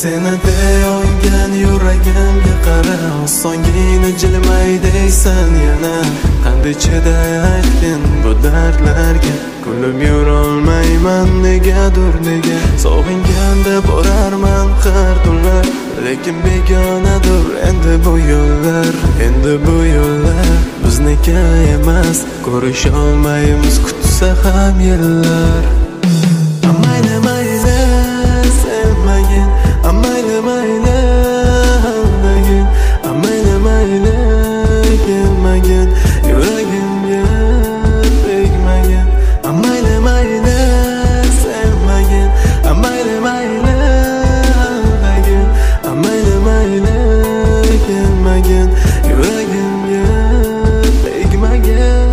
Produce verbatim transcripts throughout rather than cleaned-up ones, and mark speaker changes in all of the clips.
Speaker 1: Seni deyongan yuragimga qara, osongina jilmay deysan yana. Qanday chiday aytgin bu dardlarga, kulib yurolmayman negadur nega. Sog'inganda borarman har kunlar, lekin begonadir endi bu yo'llar. Endi bu yo'llar bizniki emas, ko'risha olmaymiz kutsa ham yillar. Mayli mayli sevmagin, mayli mayli aldagin, mayli mayli kelmagin, yuragimga tegmagin. Mayli mayli sevmagin, mayli mayli aldagin, mayli mayli kelmagin, yuragimga tegmagin.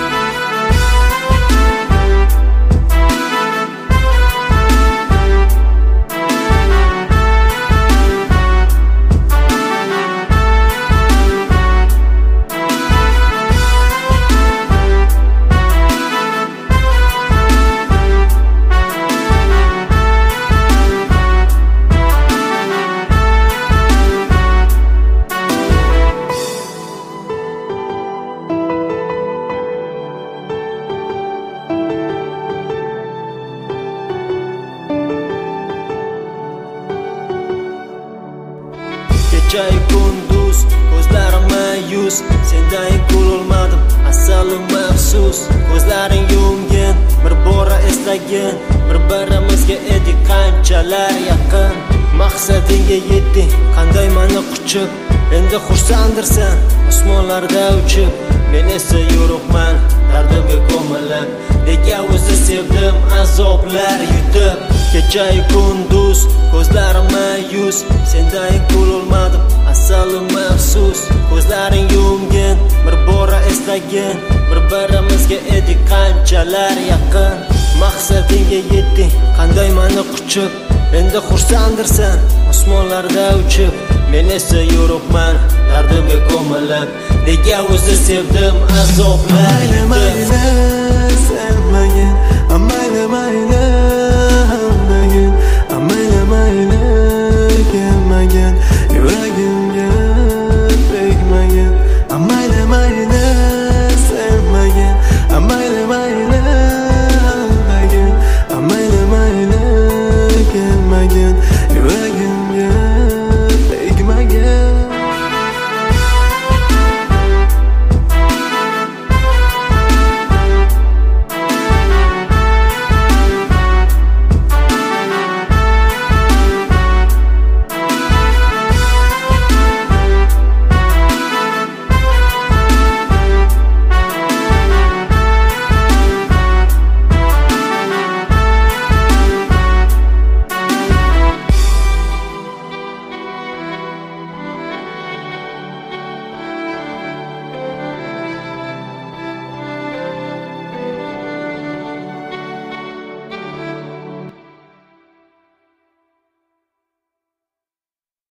Speaker 2: Kecha-yu kunduz ko'zlarim ma'yus, sendan ko'rolmadim asalim maxsus. Ko'zlaring yumgin, bir bora eslagin, bir-birimizga edik qanchalar yaqin. Maqsadingga yetding, qanday meni quchib, endi xursanddirsan osmonlarda uchib. Men esa yo'ruqman dardimga ko'milib, nega o'zi sevdim azoblar yutib. Kecha-yu kunduz ko'zlarim ma'yus, sendan ko'rolmadim asalim maxsus. Ko'zlaring yumgin, bir bora eslagin, bir-birimizga edik qanchalar yaqin. Maqsadingga yetding, qanday meni quchib, endi xursanddirsan osmonlarda uchib. Men esa yo'ruqman dardimga ko'milib, nega o'zi sevdim azoblar yutib.
Speaker 1: Mayli mayli sevmagin,